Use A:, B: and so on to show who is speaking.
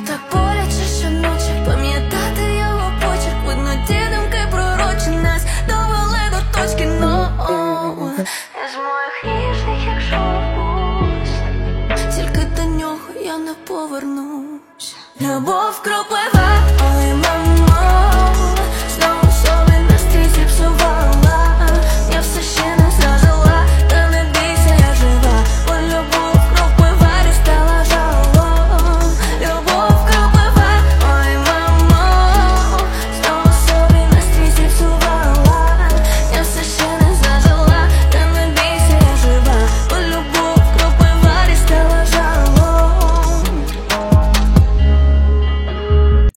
A: Так боляче щоночі пам'ятати його почерк. Видно, ті думки пророчі нас довели до точки но. Із моїх ніжних, якщо впусть, тільки до нього я не повернусь. Любов кроплива, ой, мамо.